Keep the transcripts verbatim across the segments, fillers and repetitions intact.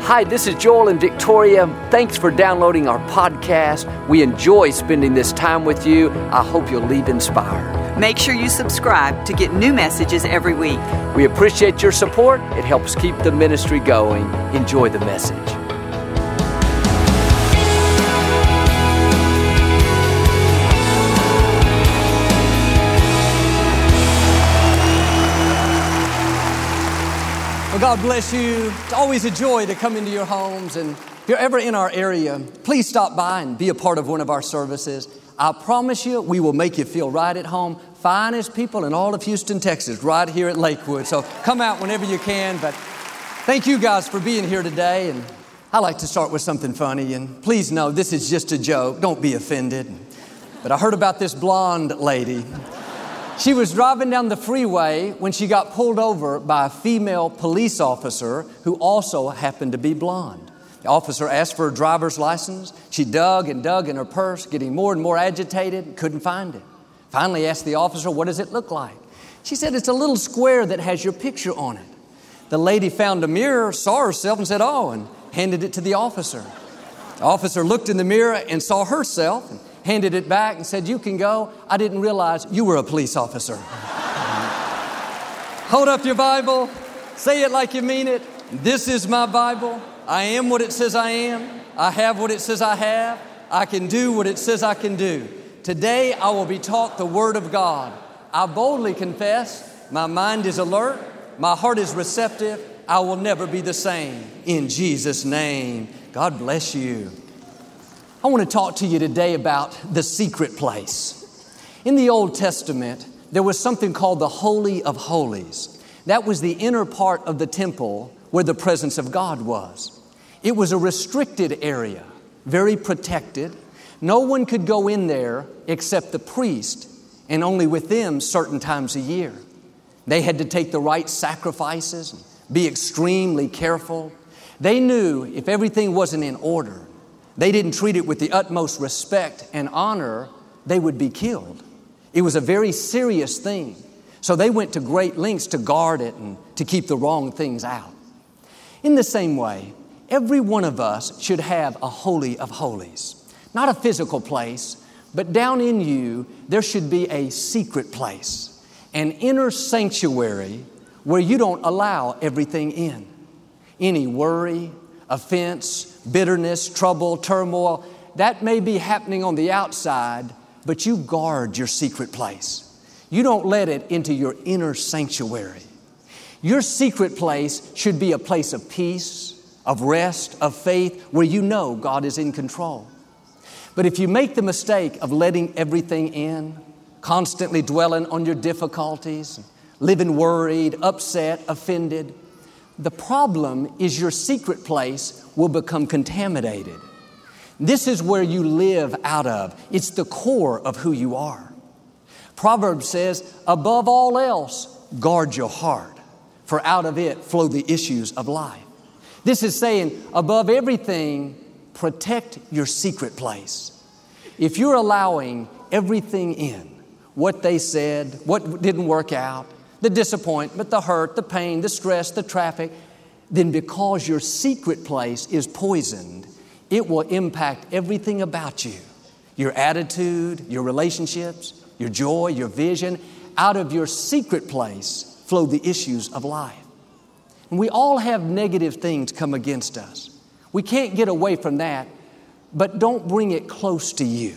Hi, this is Joel and Victoria. Thanks for downloading our podcast. We enjoy spending this time with you. I hope you'll leave inspired. Make sure you subscribe to get new messages every week. We appreciate your support. It helps keep the ministry going. Enjoy the message. Well, God bless you. It's always a joy to come into your homes. And if you're ever in our area, please stop by and be a part of one of our services. I promise you, we will make you feel right at home. Finest people in all of Houston, Texas, right here at Lakewood. So come out whenever you can. But thank you guys for being here today. And I like to start with something funny. And please know this is just a joke. Don't be offended. But I heard about this blonde lady. She was driving down the freeway when she got pulled over by a female police officer who also happened to be blonde. The officer asked for her driver's license. She dug and dug in her purse, getting more and more agitated, couldn't find it. Finally asked the officer, "What does it look like?" She said, "It's a little square that has your picture on it." The lady found a mirror, saw herself and said, "Oh," and handed it to the officer. The officer looked in the mirror and saw herself and handed it back and said, "You can go. I didn't realize you were a police officer." Hold up your Bible. Say it like you mean it. This is my Bible. I am what it says I am. I have what it says I have. I can do what it says I can do. Today I will be taught the Word of God. I boldly confess, my mind is alert. My heart is receptive. I will never be the same. In Jesus' name, God bless you. I want to talk to you today about the secret place. In the Old Testament, there was something called the Holy of Holies. That was the inner part of the temple where the presence of God was. It was a restricted area, very protected. No one could go in there except the priest, and only with them certain times a year. They had to take the right sacrifices, be extremely careful. They knew if everything wasn't in order, they didn't treat it with the utmost respect and honor, they would be killed. It was a very serious thing. So they went to great lengths to guard it and to keep the wrong things out. In the same way, every one of us should have a holy of holies. Not a physical place, but down in you, there should be a secret place, an inner sanctuary where you don't allow everything in. Any worry, offense, bitterness, trouble, turmoil, that may be happening on the outside, but you guard your secret place. You don't let it into your inner sanctuary. Your secret place should be a place of peace, of rest, of faith, where you know God is in control. But if you make the mistake of letting everything in, constantly dwelling on your difficulties, living worried, upset, offended, the problem is your secret place will become contaminated. This is where you live out of. It's the core of who you are. Proverbs says, above all else, guard your heart, for out of it flow the issues of life. This is saying, above everything, protect your secret place. If you're allowing everything in, what they said, what didn't work out, the disappointment, the hurt, the pain, the stress, the traffic, then because your secret place is poisoned, it will impact everything about you. Your attitude, your relationships, your joy, your vision. Out of your secret place flow the issues of life. And we all have negative things come against us. We can't get away from that, but don't bring it close to you.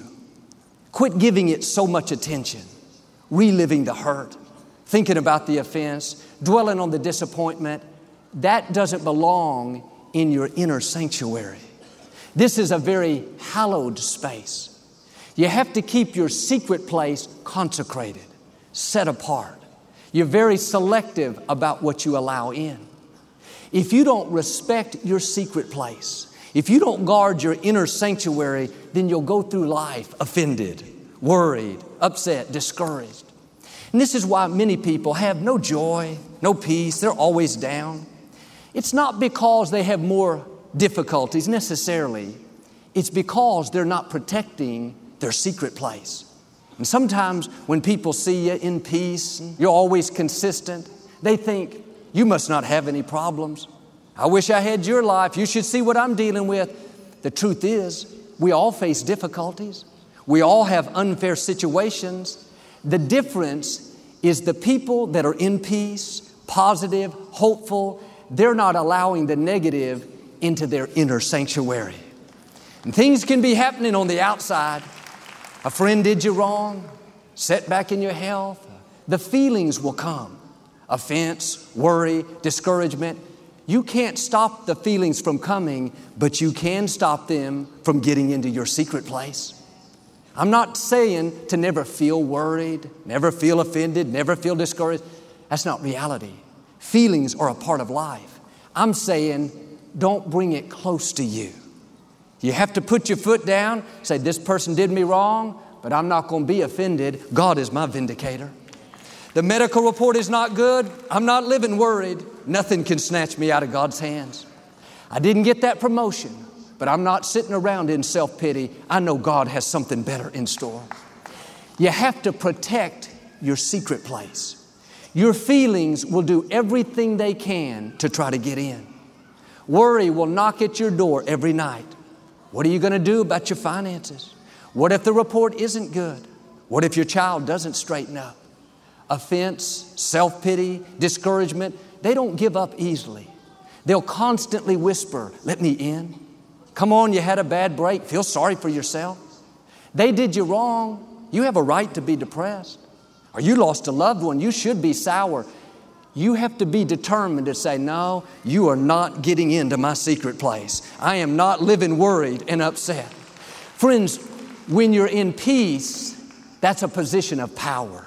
Quit giving it so much attention, reliving the hurt, thinking about the offense, dwelling on the disappointment. That doesn't belong in your inner sanctuary. This is a very hallowed space. You have to keep your secret place consecrated, set apart. You're very selective about what you allow in. If you don't respect your secret place, if you don't guard your inner sanctuary, then you'll go through life offended, worried, upset, discouraged. And this is why many people have no joy, no peace. They're always down. It's not because they have more difficulties necessarily. It's because they're not protecting their secret place. And sometimes when people see you in peace, you're always consistent, they think you must not have any problems. I wish I had your life. You should see what I'm dealing with. The truth is, we all face difficulties. We all have unfair situations. The difference is the people that are in peace, positive, hopeful, they're not allowing the negative into their inner sanctuary. And things can be happening on the outside. A friend did you wrong, setback in your health. The feelings will come. Offense, worry, discouragement. You can't stop the feelings from coming, but you can stop them from getting into your secret place. I'm not saying to never feel worried, never feel offended, never feel discouraged. That's not reality. Feelings are a part of life. I'm saying don't bring it close to you. You have to put your foot down, say, this person did me wrong, but I'm not going to be offended. God is my vindicator. The medical report is not good. I'm not living worried. Nothing can snatch me out of God's hands. I didn't get that promotion, but I'm not sitting around in self-pity. I know God has something better in store. You have to protect your secret place. Your feelings will do everything they can to try to get in. Worry will knock at your door every night. What are you going to do about your finances? What if the report isn't good? What if your child doesn't straighten up? Offense, self-pity, discouragement, they don't give up easily. They'll constantly whisper, let me in. Come on, you had a bad break. Feel sorry for yourself. They did you wrong. You have a right to be depressed. Or you lost a loved one. You should be sour. You have to be determined to say, no, you are not getting into my secret place. I am not living worried and upset. Friends, when you're in peace, that's a position of power.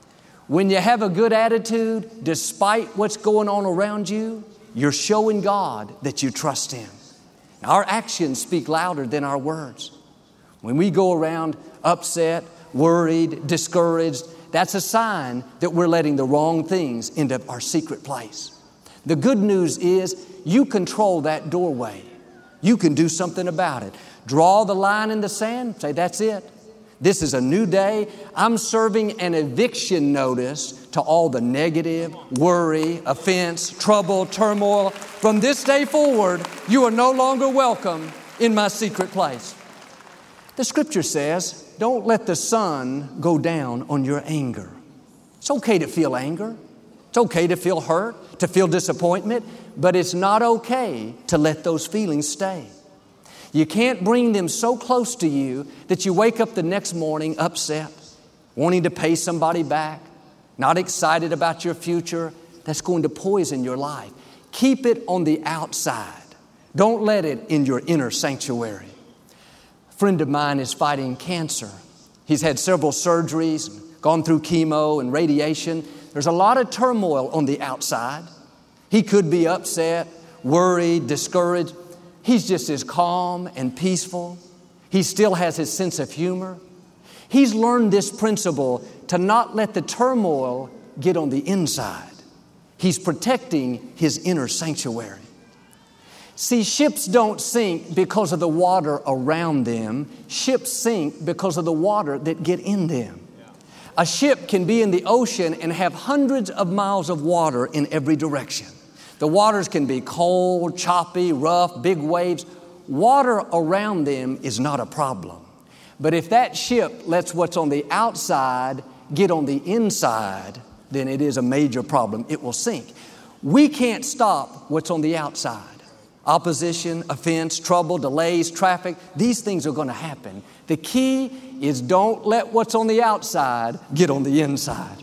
When you have a good attitude, despite what's going on around you, you're showing God that you trust Him. Our actions speak louder than our words. When we go around upset, worried, discouraged, that's a sign that we're letting the wrong things into our secret place. The good news is you control that doorway. You can do something about it. Draw the line in the sand, say, that's it. This is a new day. I'm serving an eviction notice to all the negative, worry, offense, trouble, turmoil. From this day forward, you are no longer welcome in my secret place. The Scripture says, don't let the sun go down on your anger. It's okay to feel anger. It's okay to feel hurt, to feel disappointment, but it's not okay to let those feelings stay. You can't bring them so close to you that you wake up the next morning upset, wanting to pay somebody back, not excited about your future. That's going to poison your life. Keep it on the outside. Don't let it in your inner sanctuary. A friend of mine is fighting cancer. He's had several surgeries, gone through chemo and radiation. There's a lot of turmoil on the outside. He could be upset, worried, discouraged. He's just as calm and peaceful. He still has his sense of humor. He's learned this principle to not let the turmoil get on the inside. He's protecting his inner sanctuary. See, ships don't sink because of the water around them. Ships sink because of the water that get in them. A ship can be in the ocean and have hundreds of miles of water in every direction. The waters can be cold, choppy, rough, big waves. Water around them is not a problem. But if that ship lets what's on the outside get on the inside, then it is a major problem. It will sink. We can't stop what's on the outside. Opposition, offense, trouble, delays, traffic, these things are going to happen. The key is don't let what's on the outside get on the inside.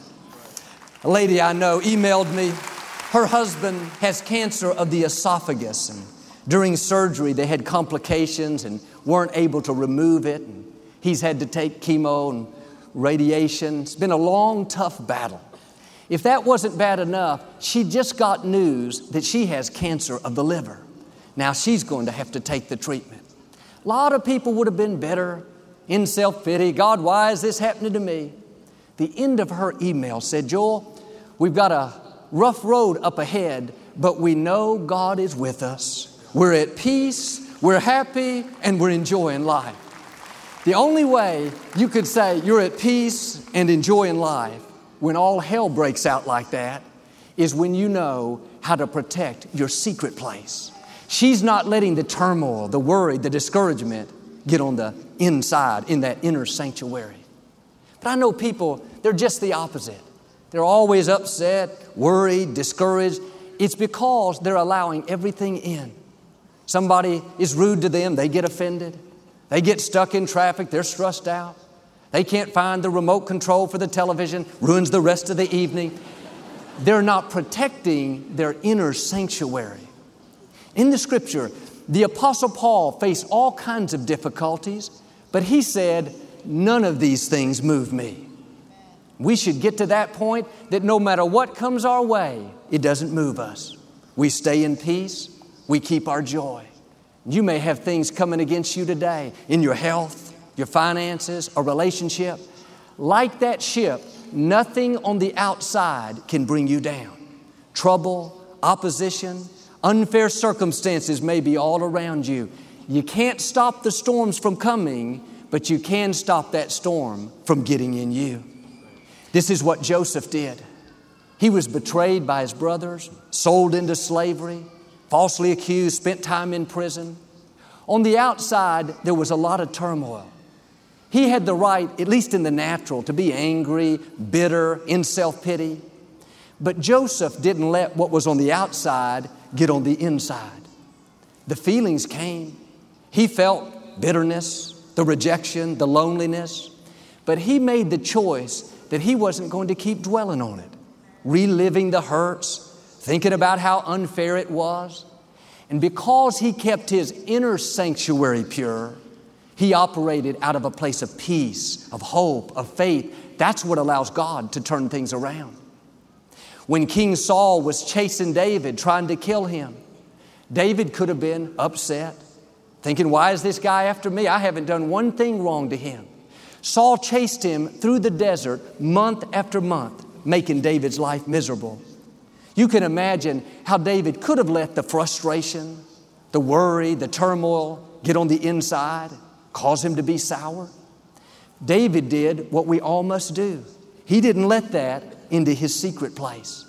A lady I know emailed me. Her husband has cancer of the esophagus, and during surgery they had complications and weren't able to remove it. And he's had to take chemo and radiation. It's been a long, tough battle. If that wasn't bad enough, she just got news that she has cancer of the liver. Now she's going to have to take the treatment. A lot of people would have been bitter, in self-pity. God, why is this happening to me? The end of her email said, Joel, we've got a rough road up ahead, but we know God is with us. We're at peace, we're happy, and we're enjoying life. The only way you could say you're at peace and enjoying life when all hell breaks out like that is when you know how to protect your secret place. She's not letting the turmoil, the worry, the discouragement get on the inside, in that inner sanctuary. But I know people, they're just the opposite. They're always upset, worried, discouraged. It's because they're allowing everything in. Somebody is rude to them, they get offended. They get stuck in traffic, they're stressed out. They can't find the remote control for the television, ruins the rest of the evening. They're not protecting their inner sanctuary. In the Scripture, the Apostle Paul faced all kinds of difficulties, but he said, none of these things move me. We should get to that point that no matter what comes our way, it doesn't move us. We stay in peace. We keep our joy. You may have things coming against you today in your health, your finances, a relationship. Like that ship, nothing on the outside can bring you down. Trouble, opposition, unfair circumstances may be all around you. You can't stop the storms from coming, but you can stop that storm from getting in you. This is what Joseph did. He was betrayed by his brothers, sold into slavery, falsely accused, spent time in prison. On the outside, there was a lot of turmoil. He had the right, at least in the natural, to be angry, bitter, in self-pity. But Joseph didn't let what was on the outside get on the inside. The feelings came. He felt bitterness, the rejection, the loneliness. But he made the choice that he wasn't going to keep dwelling on it, reliving the hurts, thinking about how unfair it was. And because he kept his inner sanctuary pure, he operated out of a place of peace, of hope, of faith. That's what allows God to turn things around. When King Saul was chasing David, trying to kill him, David could have been upset, thinking, why is this guy after me? I haven't done one thing wrong to him. Saul chased him through the desert month after month, making David's life miserable. You can imagine how David could have let the frustration, the worry, the turmoil get on the inside, cause him to be sour. David did what we all must do. He didn't let that into his secret place.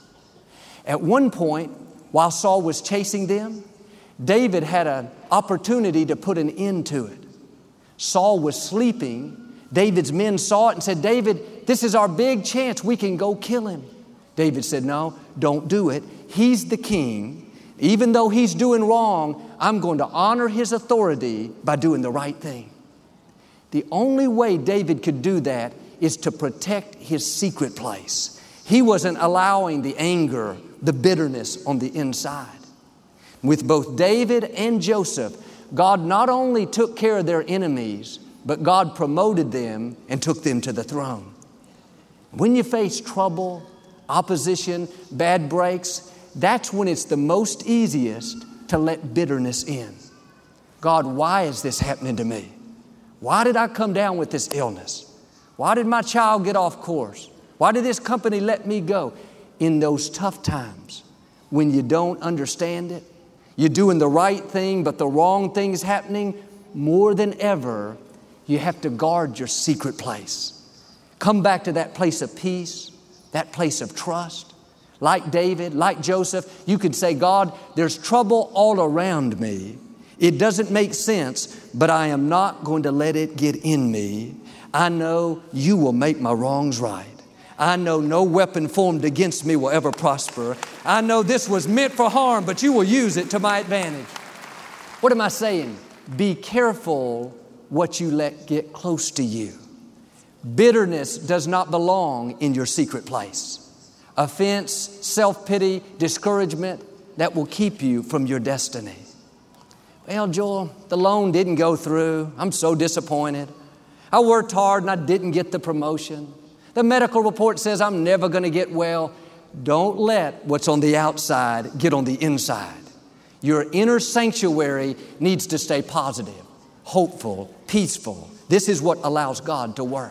At one point, while Saul was chasing them, David had an opportunity to put an end to it. Saul was sleeping. David's men saw it and said, David, this is our big chance. We can go kill him. David said, no, don't do it. He's the king. Even though he's doing wrong, I'm going to honor his authority by doing the right thing. The only way David could do that is to protect his secret place. He wasn't allowing the anger, the bitterness on the inside. With both David and Joseph, God not only took care of their enemies, but God promoted them and took them to the throne. When you face trouble, opposition, bad breaks, that's when it's the most easiest to let bitterness in. God, why is this happening to me? Why did I come down with this illness? Why did my child get off course? Why did this company let me go? In those tough times, when you don't understand it, you're doing the right thing, but the wrong thing is happening, more than ever, you have to guard your secret place. Come back to that place of peace, that place of trust. Like David, like Joseph, you could say, God, there's trouble all around me. It doesn't make sense, but I am not going to let it get in me. I know you will make my wrongs right. I know no weapon formed against me will ever prosper. I know this was meant for harm, but you will use it to my advantage. What am I saying? Be careful what you let get close to you. Bitterness does not belong in your secret place. Offense, self-pity, discouragement, that will keep you from your destiny. Well, Joel, the loan didn't go through. I'm so disappointed. I worked hard and I didn't get the promotion. The medical report says I'm never going to get well. Don't let what's on the outside get on the inside. Your inner sanctuary needs to stay positive, hopeful, peaceful. This is what allows God to work.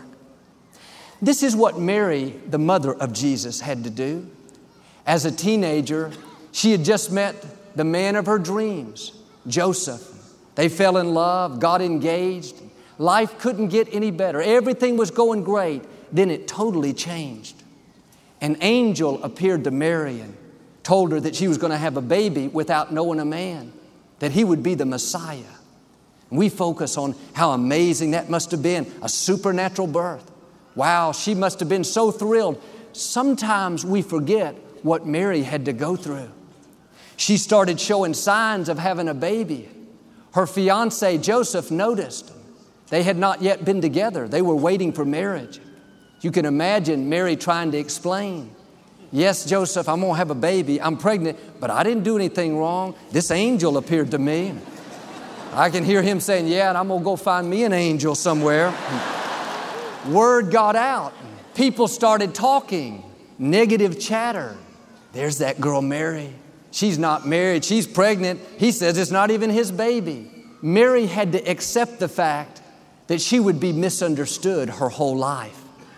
This is what Mary, the mother of Jesus, had to do. As a teenager, she had just met the man of her dreams, Joseph. They fell in love, got engaged. Life couldn't get any better. Everything was going great. Then it totally changed. An angel appeared to Mary and told her that she was going to have a baby without knowing a man, that he would be the Messiah. And we focus on how amazing that must have been, a supernatural birth. Wow, she must have been so thrilled. Sometimes we forget what Mary had to go through. She started showing signs of having a baby. Her fiancé, Joseph, noticed. They had not yet been together. They were waiting for marriage. You can imagine Mary trying to explain. Yes, Joseph, I'm going to have a baby. I'm pregnant, but I didn't do anything wrong. This angel appeared to me. I can hear him saying, yeah, and I'm going to go find me an angel somewhere. Word got out. People started talking. Negative chatter. There's that girl Mary. She's not married. She's pregnant. He says it's not even his baby. Mary had to accept the fact that she would be misunderstood her whole life.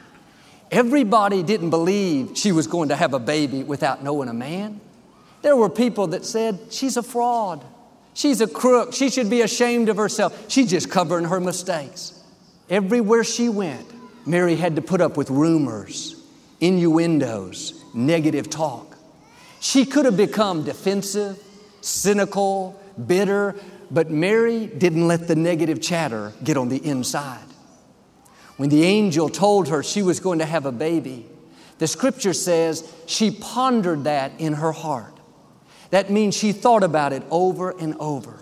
Everybody didn't believe she was going to have a baby without knowing a man. There were people that said, she's a fraud. She's a crook. She should be ashamed of herself. She's just covering her mistakes. Everywhere she went, Mary had to put up with rumors, innuendos, negative talk. She could have become defensive, cynical, bitter, but Mary didn't let the negative chatter get on the inside. When the angel told her she was going to have a baby, the scripture says she pondered that in her heart. That means she thought about it over and over.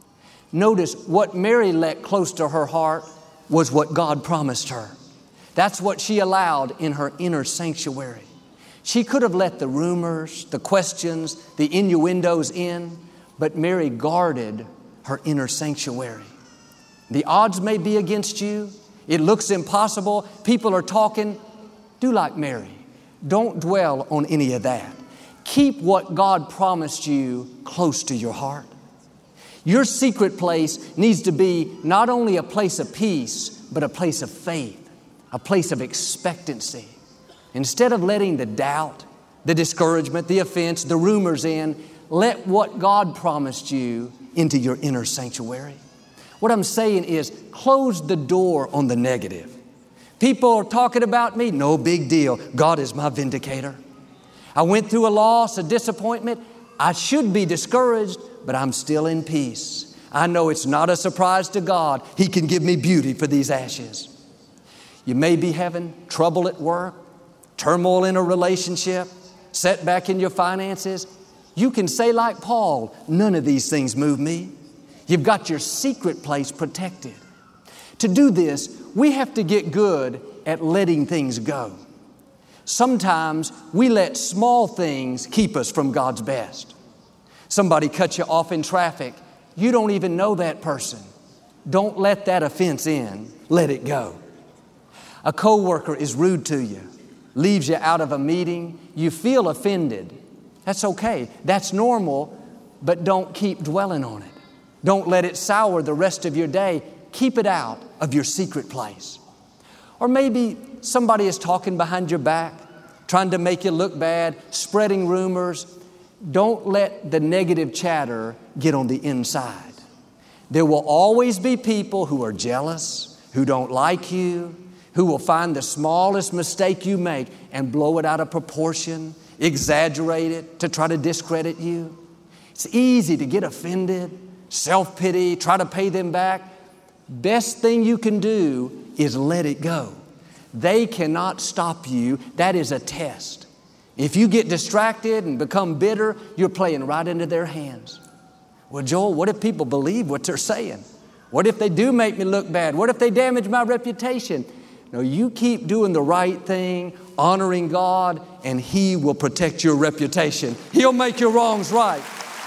Notice what Mary let close to her heart was what God promised her. That's what she allowed in her inner sanctuary. She could have let the rumors, the questions, the innuendos in, but Mary guarded her inner sanctuary. The odds may be against you. It looks impossible. People are talking. Do like Mary. Don't dwell on any of that. Keep what God promised you close to your heart. Your secret place needs to be not only a place of peace, but a place of faith, a place of expectancy. Instead of letting the doubt, the discouragement, the offense, the rumors in, let what God promised you into your inner sanctuary. What I'm saying is close the door on the negative. People are talking about me. No big deal. God is my vindicator. I went through a loss, a disappointment. I should be discouraged, but I'm still in peace. I know it's not a surprise to God. He can give me beauty for these ashes. You may be having trouble at work, turmoil in a relationship, setback in your finances. You can say like Paul, none of these things move me. You've got your secret place protected. To do this, we have to get good at letting things go. Sometimes we let small things keep us from God's best. Somebody cuts you off in traffic. You don't even know that person. Don't let that offense in. Let it go. A coworker is rude to you, leaves you out of a meeting. You feel offended. That's okay. That's normal, but don't keep dwelling on it. Don't let it sour the rest of your day. Keep it out of your secret place. Or maybe somebody is talking behind your back, trying to make you look bad, spreading rumors. Don't let the negative chatter get on the inside. There will always be people who are jealous, who don't like you, who will find the smallest mistake you make and blow it out of proportion, exaggerate it to try to discredit you. It's easy to get offended, self-pity, try to pay them back. Best thing you can do is let it go. They cannot stop you. That is a test. If you get distracted and become bitter, you're playing right into their hands. Well, Joel, what if people believe what they're saying? What if they do make me look bad? What if they damage my reputation? No, you keep doing the right thing, honoring God, and He will protect your reputation. He'll make your wrongs right.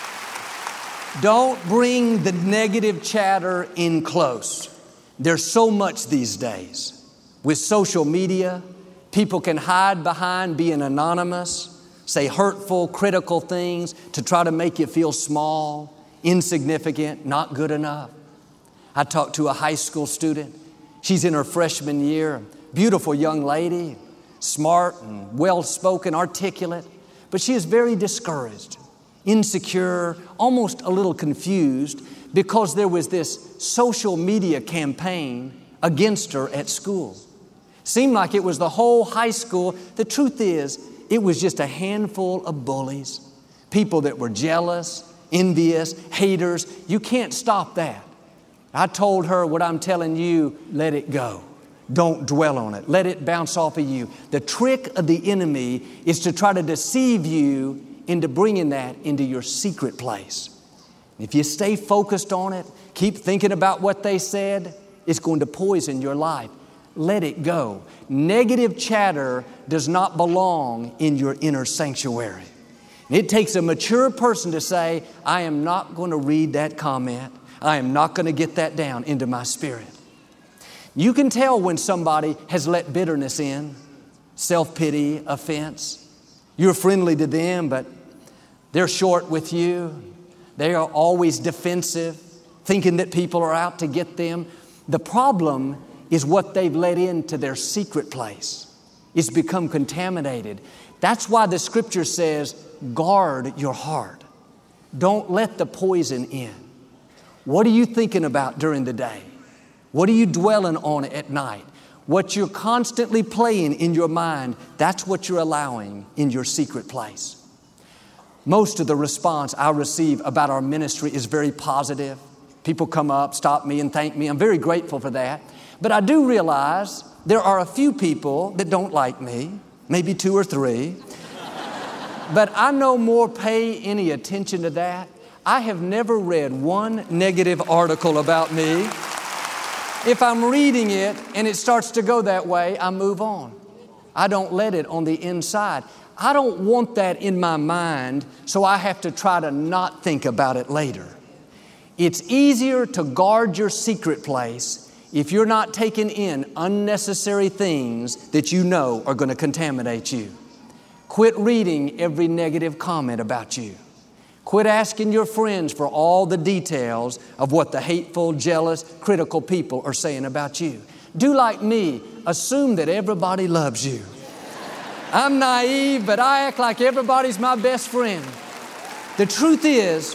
Don't bring the negative chatter in close. There's so much these days. With social media, people can hide behind being anonymous, say hurtful, critical things to try to make you feel small, insignificant, not good enough. I talked to a high school student. She's in her freshman year, beautiful young lady, smart and well-spoken, articulate, but she is very discouraged, insecure, almost a little confused because there was this social media campaign against her at school. Seemed like it was the whole high school. The truth is, it was just a handful of bullies, people that were jealous, envious, haters. You can't stop that. I told her what I'm telling you, let it go. Don't dwell on it. Let it bounce off of you. The trick of the enemy is to try to deceive you into bringing that into your secret place. If you stay focused on it, keep thinking about what they said, it's going to poison your life. Let it go. Negative chatter does not belong in your inner sanctuary. It takes a mature person to say, I am not going to read that comment. I am not going to get that down into my spirit. You can tell when somebody has let bitterness in, self-pity, offense. You're friendly to them, but they're short with you. They are always defensive, thinking that people are out to get them. The problem is what they've let into their secret place. It's become contaminated. That's why the Scripture says, guard your heart. Don't let the poison in. What are you thinking about during the day? What are you dwelling on at night? What you're constantly playing in your mind, that's what you're allowing in your secret place. Most of the response I receive about our ministry is very positive. People come up, stop me, and thank me. I'm very grateful for that. But I do realize there are a few people that don't like me, maybe two or three. But I no more pay any attention to that. I have never read one negative article about me. If I'm reading it and it starts to go that way, I move on. I don't let it on the inside. I don't want that in my mind, so I have to try to not think about it later. It's easier to guard your secret place if you're not taking in unnecessary things that you know are going to contaminate you. Quit reading every negative comment about you. Quit asking your friends for all the details of what the hateful, jealous, critical people are saying about you. Do like me. Assume that everybody loves you. I'm naive, but I act like everybody's my best friend. The truth is,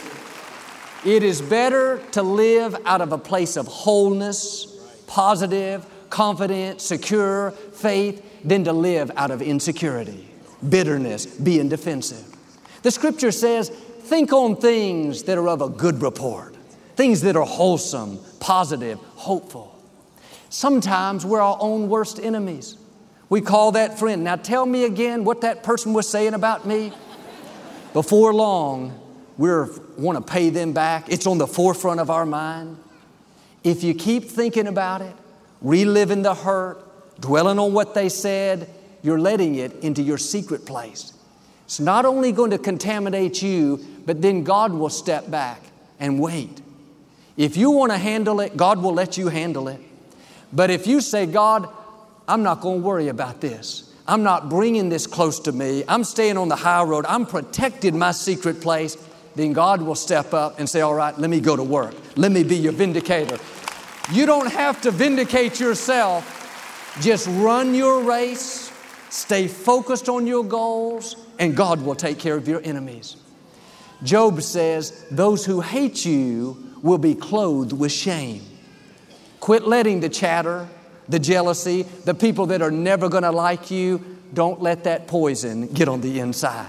it is better to live out of a place of wholeness, positive, confident, secure faith than to live out of insecurity, bitterness, being defensive. The Scripture says, think on things that are of a good report, things that are wholesome, positive, hopeful. Sometimes we're our own worst enemies. We call that friend. Now tell me again what that person was saying about me. Before long, we want to pay them back. It's on the forefront of our mind. If you keep thinking about it, reliving the hurt, dwelling on what they said, you're letting it into your secret place. It's not only going to contaminate you, but then God will step back and wait. If you want to handle it, God will let you handle it. But if you say, God, I'm not going to worry about this. I'm not bringing this close to me. I'm staying on the high road. I'm protecting my secret place. Then God will step up and say, all right, let me go to work. Let me be your vindicator. You don't have to vindicate yourself. Just run your race. Stay focused on your goals, and God will take care of your enemies. Job says, those who hate you will be clothed with shame. Quit letting the chatter, the jealousy, the people that are never going to like you, don't let that poison get on the inside.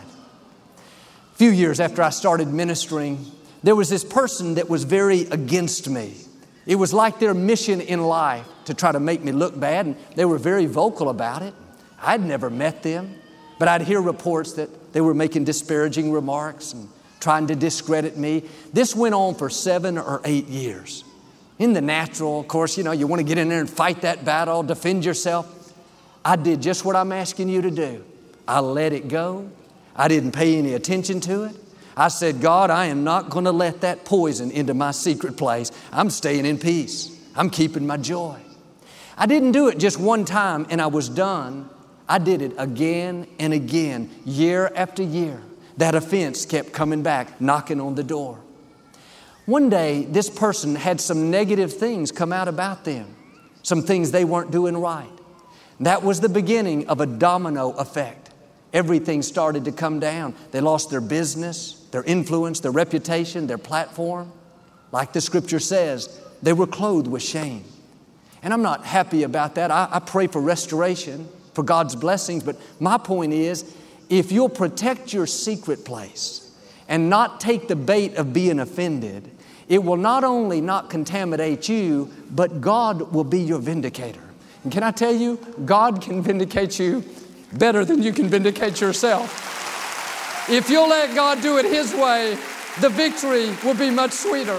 A few years after I started ministering, there was this person that was very against me. It was like their mission in life to try to make me look bad, and they were very vocal about it. I'd never met them, but I'd hear reports that they were making disparaging remarks and trying to discredit me. This went on for seven or eight years. In the natural, of course, you know, you want to get in there and fight that battle, defend yourself. I did just what I'm asking you to do. I let it go. I didn't pay any attention to it. I said, God, I am not going to let that poison into my secret place. I'm staying in peace. I'm keeping my joy. I didn't do it just one time and I was done. I did it again and again, year after year. That offense kept coming back, knocking on the door. One day, this person had some negative things come out about them, some things they weren't doing right. That was the beginning of a domino effect. Everything started to come down. They lost their business, their influence, their reputation, their platform. Like the Scripture says, they were clothed with shame. And I'm not happy about that. I, I pray for restoration, for God's blessings. But my point is, if you'll protect your secret place and not take the bait of being offended, it will not only not contaminate you, but God will be your vindicator. And can I tell you, God can vindicate you better than you can vindicate yourself. If you'll let God do it His way, the victory will be much sweeter.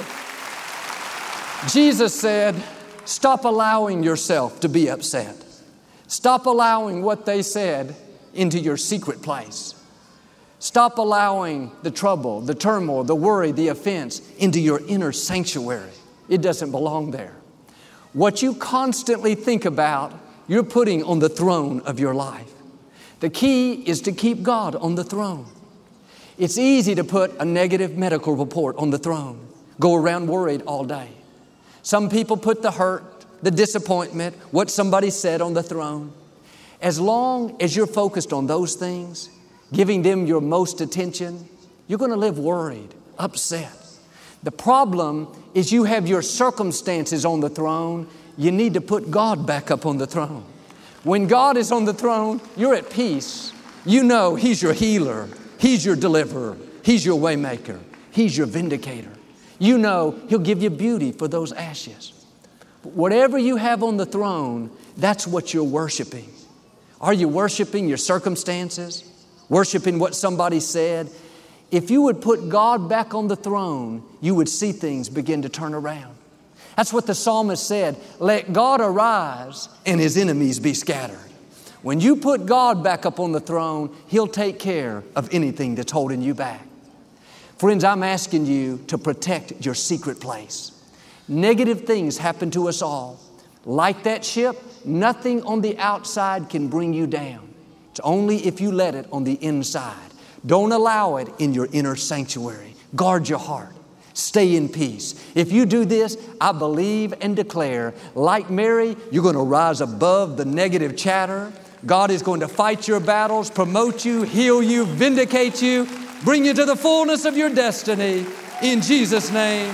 Jesus said, stop allowing yourself to be upset. Stop allowing what they said into your secret place. Stop allowing the trouble, the turmoil, the worry, the offense into your inner sanctuary. It doesn't belong there. What you constantly think about, you're putting on the throne of your life. The key is to keep God on the throne. It's easy to put a negative medical report on the throne, go around worried all day. Some people put the hurt, the disappointment, what somebody said on the throne. As long as you're focused on those things, giving them your most attention, you're going to live worried, upset. The problem is you have your circumstances on the throne. You need to put God back up on the throne. When God is on the throne, you're at peace. You know He's your healer. He's your deliverer. He's your waymaker. He's your vindicator. You know He'll give you beauty for those ashes. But whatever you have on the throne, that's what you're worshiping. Are you worshiping your circumstances? Worshiping what somebody said? If you would put God back on the throne, you would see things begin to turn around. That's what the psalmist said, let God arise and His enemies be scattered. When you put God back up on the throne, He'll take care of anything that's holding you back. Friends, I'm asking you to protect your secret place. Negative things happen to us all. Like that ship, nothing on the outside can bring you down. It's only if you let it on the inside. Don't allow it in your inner sanctuary. Guard your heart. Stay in peace. If you do this, I believe and declare, like Mary, you're going to rise above the negative chatter. God is going to fight your battles, promote you, heal you, vindicate you, bring you to the fullness of your destiny. In Jesus' name.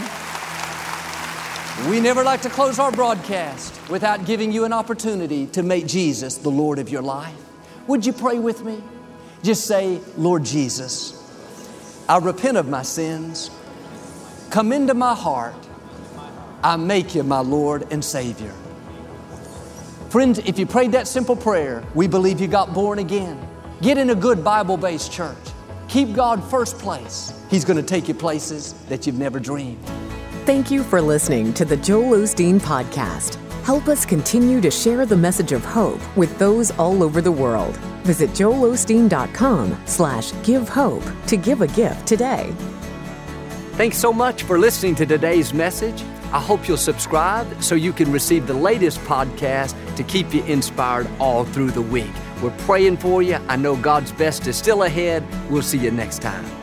We never like to close our broadcast without giving you an opportunity to make Jesus the Lord of your life. Would you pray with me? Just say, Lord Jesus, I repent of my sins. Come into my heart. I make you my Lord and Savior. Friends, if you prayed that simple prayer, we believe you got born again. Get in a good Bible-based church. Keep God first place. He's going to take you places that you've never dreamed. Thank you for listening to the Joel Osteen Podcast. Help us continue to share the message of hope with those all over the world. Visit joelosteen.com slash give hope to give a gift today. Thanks so much for listening to today's message. I hope you'll subscribe so you can receive the latest podcast to keep you inspired all through the week. We're praying for you. I know God's best is still ahead. We'll see you next time.